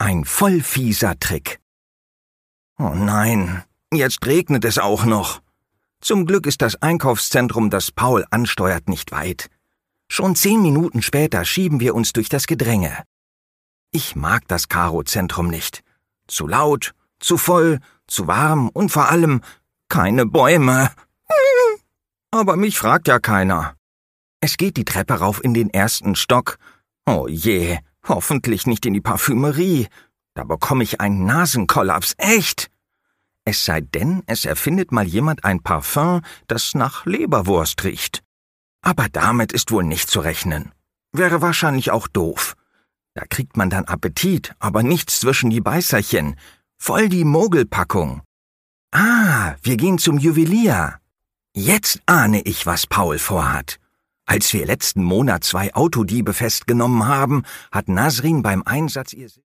Ein voll fieser Trick. Oh nein, jetzt regnet es auch noch. Zum Glück ist das Einkaufszentrum, das Paul ansteuert, nicht weit. Schon 10 Minuten später schieben wir uns durch das Gedränge. Ich mag das Karo-Zentrum nicht. Zu laut, zu voll, zu warm und vor allem keine Bäume. Aber mich fragt ja keiner. Es geht die Treppe rauf in den 1. Stock. Oh je, hoffentlich nicht in die Parfümerie. Da bekomme ich einen Nasenkollaps, echt. Es sei denn, es erfindet mal jemand ein Parfum, das nach Leberwurst riecht. Aber damit ist wohl nicht zu rechnen. Wäre wahrscheinlich auch doof. Da kriegt man dann Appetit, aber nichts zwischen die Beißerchen. Voll die Mogelpackung. Ah, wir gehen zum Juwelier. Jetzt ahne ich, was Paul vorhat. Als wir letzten Monat 2 Autodiebe festgenommen haben, hat Nasrin beim Einsatz ihr